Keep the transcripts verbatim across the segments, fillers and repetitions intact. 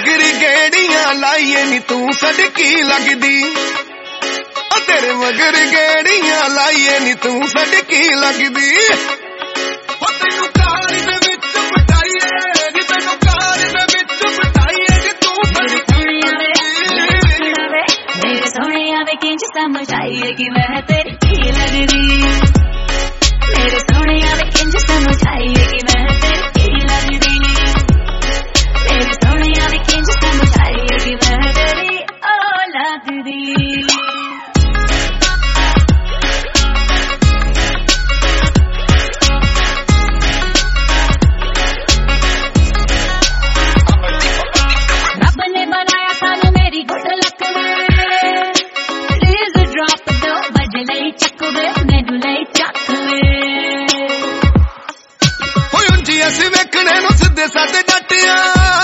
मगर गेड़ियां लाइए नी तू सड़की लगदी ओ तेरे मगर गेड़ियां लाइए नी तू सड़की लगदी ओ तैनू कार दे विच बिठाईए नी तैनू कार दे विच बिठाईए नी तू सड़की मेरे सोने आवे किंज समझ आईए कि मैं तेरी की लगदी मेरे सोने आवे किंज समझ आईए कि मैं तेरी की लगदी मेरे सोने आवे किंज समझ आईए कि मैं तेरी ओ लगदी ਅਸੀਂ ਵੇਖਣੇ ਨੂੰ ਸਿੱਧੇ ਸਾਡੇ ਡਟਿਆ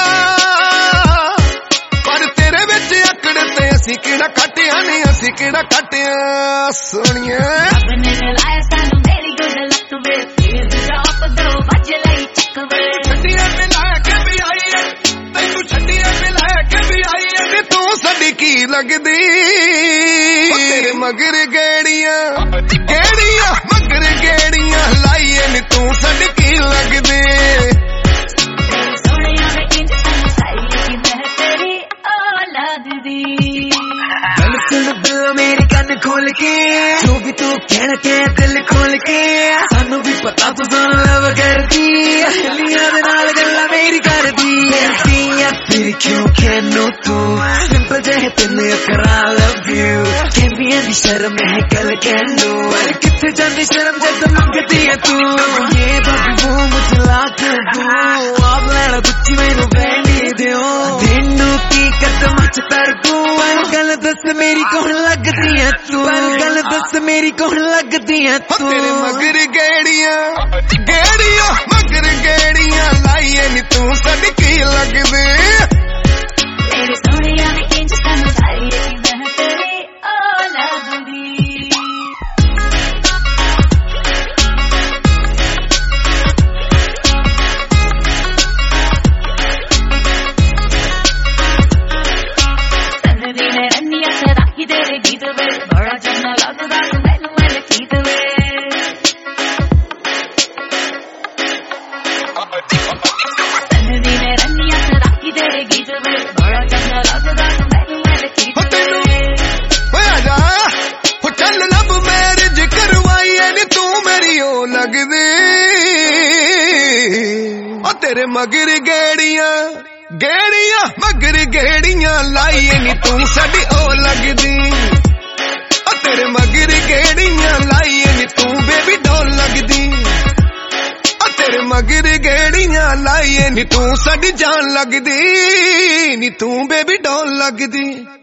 ਪਰ ਤੇਰੇ ਵਿੱਚ ਅਕੜ ਤੇ ਅਸੀਂ ਕਿਹੜਾ ਕੱਟਿਆ ਨਹੀਂ ਅਸੀਂ ਕਿਹੜਾ ਕੱਟਿਆ ਸੋਹਣੀਏ ਰੱਬ ਨੇ ਲਾਇਆ ਸਾਨੂੰ ਮੇਰੀ ਗੁੱਡ ਲੱਕ ਵੇ ਪਲੀਜ਼ ਡ੍ਰੌਪ ਦੋ ਵੱਜ ਲਈ ਚੱਕ ਵੇ ਛੱਡੀਆਂ ਮਿਲਾ ਕੇ ਵੀ ਆਈ ਐ ਤੈਨੂੰ ਛੱਡੀਆਂ ਮਿਲਾ ਕੇ ਵੀ ਆਈ ਐ ਨੀ ਤੂੰ ਸਾਡੀ ਕੀ ਲੱਗਦੀ ਤੇਰੇ ਮਗਰ ਗੇੜੀਆਂ ਗੇੜੀਆਂ ਮਗਰ ਗੇੜੀਆਂ ਲਾਈਏ ਨੀ ਤੂੰ ਸਾਡੀ ਕੀ ਲੱਗਦੀ मेरे कन खोल के जो भी तू कहना के दिल खोल के सानू भी पता तू सन लव करदी अहलियां दे नाल गल्लां मेरी करदी करदी या फिर क्यों कहनो तू सिंपल जहे तेने करा लव यू कहंदी दी शर्म है कल कहनो पर किथे जांदी शर्म जद मंगदी है तू ये बाबू वो मुझे लाख दो आप लेना गुच्ची मैनू बैंडी दियो दिनू की कदम च तर तू गल दस मेरी कौन लगदी है तू गल दस मेरी कौन लगदी है तू तेरे मगर गेड़ियां गेड़ियां मगर गेड़ियां लाइए नी तू सड़की लगदी मेरे सोने आवे किंज समझ आईए कि मैं तेरी ओ लगदी तेरे गीत वे बड़ा चंगा लगदा तू मैनू मैं गीत वे तन्नी ने रन्निया सराकी तेरे गीत वे बड़ा चंगा लगदा तू मैनू मैं गीत वे ओए आजा हो चल लब मैरिज करवाईए नी तू मेरी ओ लगदी ओ तेरे मगर गेड़ियां गेड़ियां मगर गेड़ियां लाइए नी तू साडी ओ लगदी ओ तेरे मगर गेड़ियां लाइए नी तू बेबी डोल लगदी ओ तेरे मगर गेड़ियां लाइए नी तू साडी जान लगदी नी तू बेबी डोल लगदी।